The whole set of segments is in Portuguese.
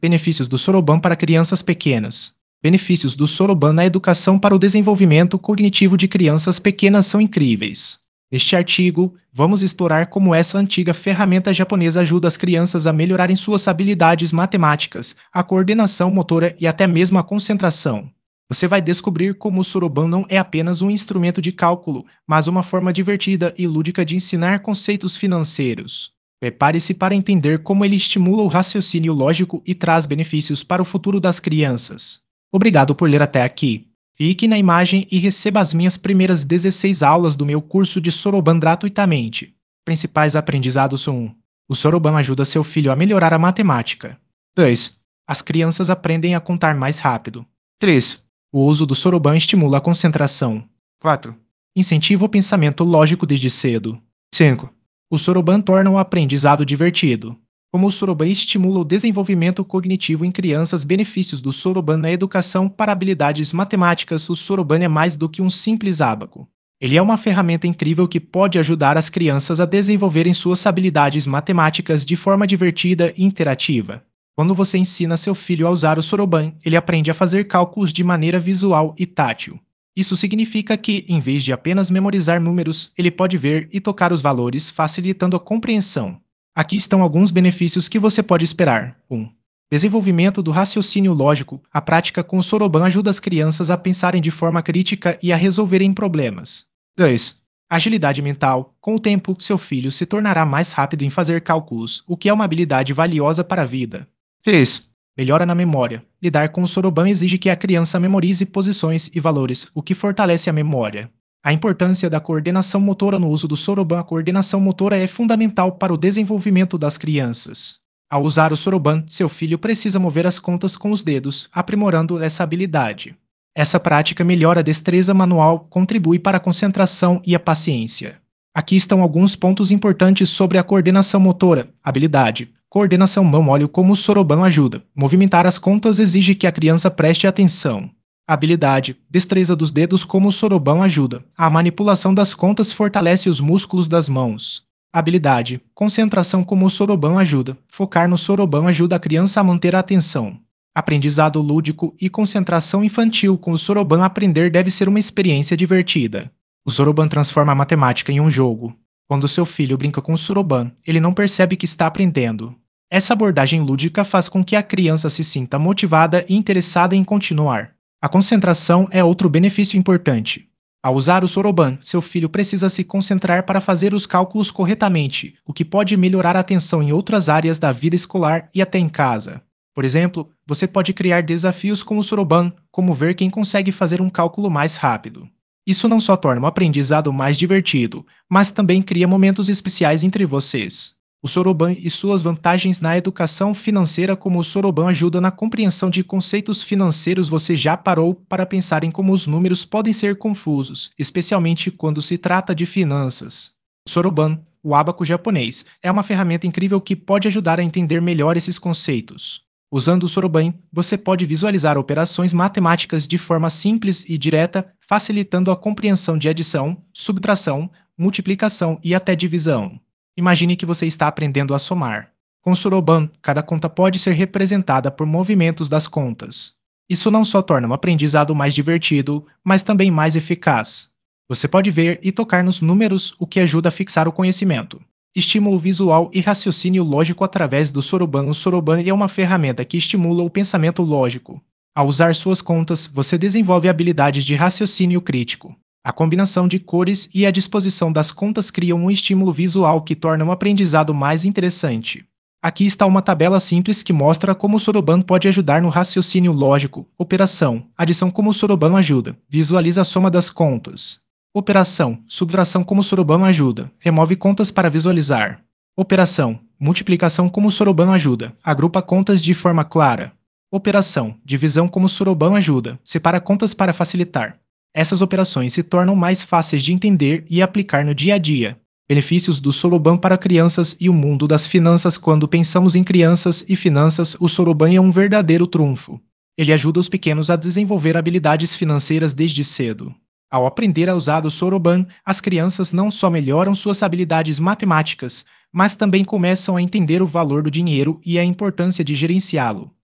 Benefícios do Soroban para crianças pequenas. Benefícios do Soroban na educação para o desenvolvimento cognitivo de crianças pequenas são incríveis. Neste artigo, vamos explorar como essa antiga ferramenta japonesa ajuda as crianças a melhorarem suas habilidades matemáticas, a coordenação motora e até mesmo a concentração. Você vai descobrir como o Soroban não é apenas um instrumento de cálculo, mas uma forma divertida e lúdica de ensinar conceitos financeiros. Prepare-se para entender como ele estimula o raciocínio lógico e traz benefícios para o futuro das crianças. Obrigado por ler até aqui. Clique na imagem e receba as minhas primeiras 16 aulas do meu curso de Soroban gratuitamente. Principais aprendizados são 1. O Soroban ajuda seu filho a melhorar a matemática. 2. As crianças aprendem a contar mais rápido. 3. O uso do Soroban estimula a concentração. 4. Incentiva o pensamento lógico desde cedo. 5. O Soroban torna o aprendizado divertido. Como o Soroban estimula o desenvolvimento cognitivo em crianças. Benefícios do Soroban na educação para habilidades matemáticas. O Soroban é mais do que um simples ábaco. Ele é uma ferramenta incrível que pode ajudar as crianças a desenvolverem suas habilidades matemáticas de forma divertida e interativa. Quando você ensina seu filho a usar o Soroban, ele aprende a fazer cálculos de maneira visual e tátil. Isso significa que, em vez de apenas memorizar números, ele pode ver e tocar os valores, facilitando a compreensão. Aqui estão alguns benefícios que você pode esperar. 1. Desenvolvimento do raciocínio lógico. A prática com o Soroban ajuda as crianças a pensarem de forma crítica e a resolverem problemas. 2. Agilidade mental. Com o tempo, seu filho se tornará mais rápido em fazer cálculos, o que é uma habilidade valiosa para a vida. 3. Melhora na memória. Lidar com o Soroban exige que a criança memorize posições e valores, o que fortalece a memória. A importância da coordenação motora no uso do Soroban. A coordenação motora é fundamental para o desenvolvimento das crianças. Ao usar o Soroban, seu filho precisa mover as contas com os dedos, aprimorando essa habilidade. Essa prática melhora a destreza manual, contribui para a concentração e a paciência. Aqui estão alguns pontos importantes sobre a coordenação motora. Habilidade. Coordenação mão-olho. Como o Soroban ajuda. Movimentar as contas exige que a criança preste atenção. Habilidade. Destreza dos dedos. Como o Soroban ajuda. A manipulação das contas fortalece os músculos das mãos. Habilidade. Concentração. Como o Soroban ajuda. Focar no Soroban ajuda a criança a manter a atenção. Aprendizado lúdico e concentração infantil. Com o Soroban, aprender deve ser uma experiência divertida. O Soroban transforma a matemática em um jogo. Quando seu filho brinca com o Soroban, ele não percebe que está aprendendo. Essa abordagem lúdica faz com que a criança se sinta motivada e interessada em continuar. A concentração é outro benefício importante. Ao usar o Soroban, seu filho precisa se concentrar para fazer os cálculos corretamente, o que pode melhorar a atenção em outras áreas da vida escolar e até em casa. Por exemplo, você pode criar desafios com o Soroban, como ver quem consegue fazer um cálculo mais rápido. Isso não só torna o aprendizado mais divertido, mas também cria momentos especiais entre vocês. O Soroban e suas vantagens na educação financeira. Como o Soroban ajuda na compreensão de conceitos financeiros. Você já parou para pensar em como os números podem ser confusos, especialmente quando se trata de finanças? O Soroban, o ábaco japonês, é uma ferramenta incrível que pode ajudar a entender melhor esses conceitos. Usando o Soroban, você pode visualizar operações matemáticas de forma simples e direta, facilitando a compreensão de adição, subtração, multiplicação e até divisão. Imagine que você está aprendendo a somar. Com o Soroban, cada conta pode ser representada por movimentos das contas. Isso não só torna o aprendizado mais divertido, mas também mais eficaz. Você pode ver e tocar nos números, o que ajuda a fixar o conhecimento. Estímulo visual e raciocínio lógico através do Soroban. O Soroban é uma ferramenta que estimula o pensamento lógico. Ao usar suas contas, você desenvolve habilidades de raciocínio crítico. A combinação de cores e a disposição das contas criam um estímulo visual que torna o aprendizado mais interessante. Aqui está uma tabela simples que mostra como o Soroban pode ajudar no raciocínio lógico. Operação, adição. Como o Soroban ajuda. Visualiza a soma das contas. Operação, subtração. Como o Soroban ajuda. Remove contas para visualizar. Operação, multiplicação. Como o Soroban ajuda. Agrupa contas de forma clara. Operação, divisão. Como o Soroban ajuda. Separa contas para facilitar. Essas operações se tornam mais fáceis de entender e aplicar no dia a dia. Benefícios do Soroban para crianças e o mundo das finanças. Quando pensamos em crianças e finanças, o Soroban é um verdadeiro trunfo. Ele ajuda os pequenos a desenvolver habilidades financeiras desde cedo. Ao aprender a usar o Soroban, as crianças não só melhoram suas habilidades matemáticas, mas também começam a entender o valor do dinheiro e a importância de gerenciá-lo.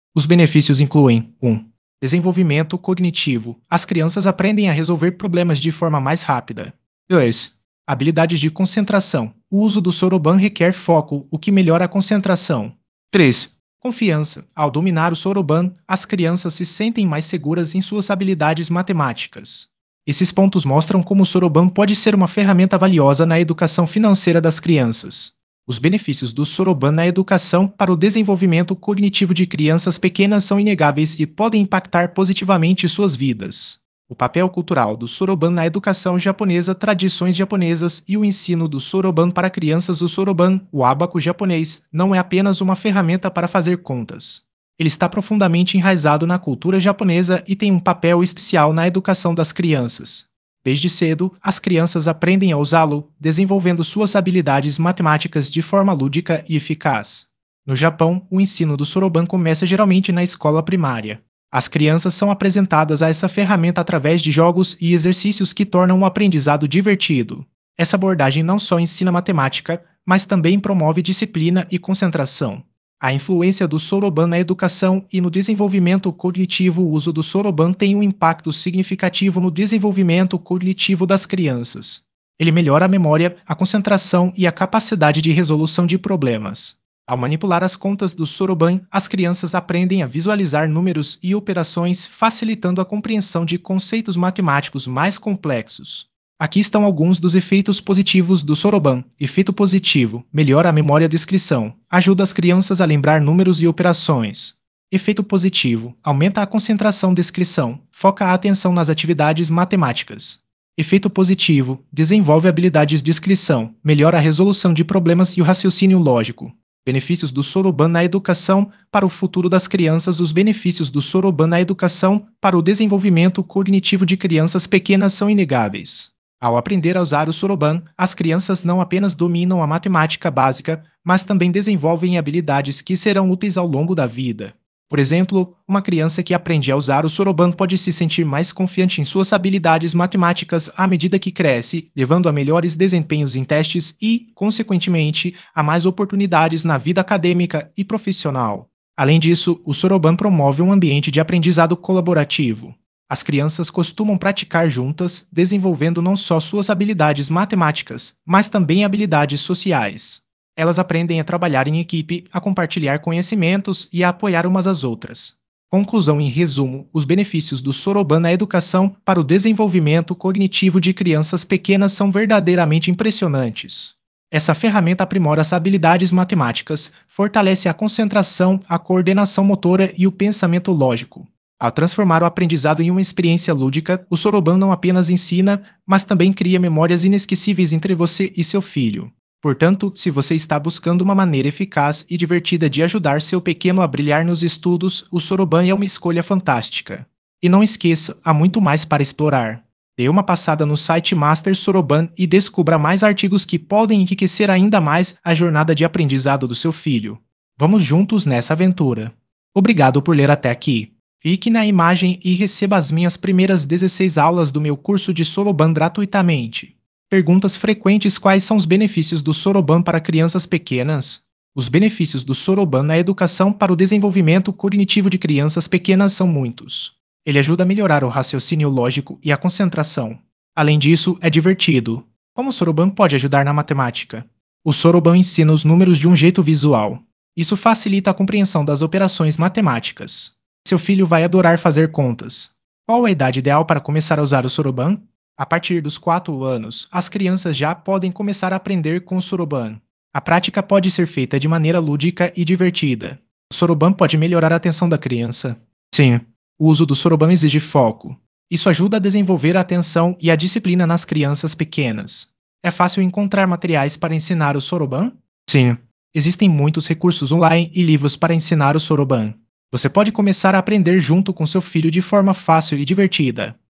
Os benefícios incluem 1. Desenvolvimento cognitivo. As crianças aprendem a resolver problemas de forma mais rápida. 2. Habilidades de concentração. O uso do Soroban requer foco, o que melhora a concentração. 3. Confiança. Ao dominar o Soroban, as crianças se sentem mais seguras em suas habilidades matemáticas. Esses pontos mostram como o Soroban pode ser uma ferramenta valiosa na educação financeira das crianças. Os benefícios do Soroban na educação para o desenvolvimento cognitivo de crianças pequenas são inegáveis e podem impactar positivamente suas vidas. O papel cultural do Soroban na educação japonesa, tradições japonesas e o ensino do Soroban para crianças. O Soroban, o ábaco japonês, não é apenas uma ferramenta para fazer contas. Ele está profundamente enraizado na cultura japonesa e tem um papel especial na educação das crianças. Desde cedo, as crianças aprendem a usá-lo, desenvolvendo suas habilidades matemáticas de forma lúdica e eficaz. No Japão, o ensino do Soroban começa geralmente na escola primária. As crianças são apresentadas a essa ferramenta através de jogos e exercícios que tornam o aprendizado divertido. Essa abordagem não só ensina matemática, mas também promove disciplina e concentração. A influência do Soroban na educação e no desenvolvimento cognitivo. O uso do Soroban tem um impacto significativo no desenvolvimento cognitivo das crianças. Ele melhora a memória, a concentração e a capacidade de resolução de problemas. Ao manipular as contas do Soroban, as crianças aprendem a visualizar números e operações, facilitando a compreensão de conceitos matemáticos mais complexos. Aqui estão alguns dos efeitos positivos do Soroban. Efeito positivo: melhora a memória de descrição, ajuda as crianças a lembrar números e operações. Efeito positivo: aumenta a concentração de descrição, foca a atenção nas atividades matemáticas. Efeito positivo: desenvolve habilidades de descrição, melhora a resolução de problemas e o raciocínio lógico. Benefícios do Soroban na educação para o futuro das crianças. Os benefícios do Soroban na educação para o desenvolvimento cognitivo de crianças pequenas são inegáveis. Ao aprender a usar o Soroban, as crianças não apenas dominam a matemática básica, mas também desenvolvem habilidades que serão úteis ao longo da vida. Por exemplo, uma criança que aprende a usar o Soroban pode se sentir mais confiante em suas habilidades matemáticas à medida que cresce, levando a melhores desempenhos em testes e, consequentemente, a mais oportunidades na vida acadêmica e profissional. Além disso, o Soroban promove um ambiente de aprendizado colaborativo. As crianças costumam praticar juntas, desenvolvendo não só suas habilidades matemáticas, mas também habilidades sociais. Elas aprendem a trabalhar em equipe, a compartilhar conhecimentos e a apoiar umas às outras. Conclusão. Em resumo, os benefícios do Soroban na educação para o desenvolvimento cognitivo de crianças pequenas são verdadeiramente impressionantes. Essa ferramenta aprimora as habilidades matemáticas, fortalece a concentração, a coordenação motora e o pensamento lógico. Ao transformar o aprendizado em uma experiência lúdica, o Soroban não apenas ensina, mas também cria memórias inesquecíveis entre você e seu filho. Portanto, se você está buscando uma maneira eficaz e divertida de ajudar seu pequeno a brilhar nos estudos, o Soroban é uma escolha fantástica. E não esqueça, há muito mais para explorar. Dê uma passada no site Master Soroban e descubra mais artigos que podem enriquecer ainda mais a jornada de aprendizado do seu filho. Vamos juntos nessa aventura. Obrigado por ler até aqui. Clique na imagem e receba as minhas primeiras 16 aulas do meu curso de Soroban gratuitamente. Perguntas frequentes: quais são os benefícios do Soroban para crianças pequenas? Os benefícios do Soroban na educação para o desenvolvimento cognitivo de crianças pequenas são muitos. Ele ajuda a melhorar o raciocínio lógico e a concentração. Além disso, é divertido. Como o Soroban pode ajudar na matemática? O Soroban ensina os números de um jeito visual. Isso facilita a compreensão das operações matemáticas. Seu filho vai adorar fazer contas. Qual a idade ideal para começar a usar o Soroban? A partir dos 4 anos, as crianças já podem começar a aprender com o Soroban. A prática pode ser feita de maneira lúdica e divertida. O Soroban pode melhorar a atenção da criança. Sim, o uso do Soroban exige foco. Isso ajuda a desenvolver a atenção e a disciplina nas crianças pequenas. É fácil encontrar materiais para ensinar o Soroban? Sim, existem muitos recursos online e livros para ensinar o Soroban. Você pode começar a aprender junto com seu filho de forma fácil e divertida.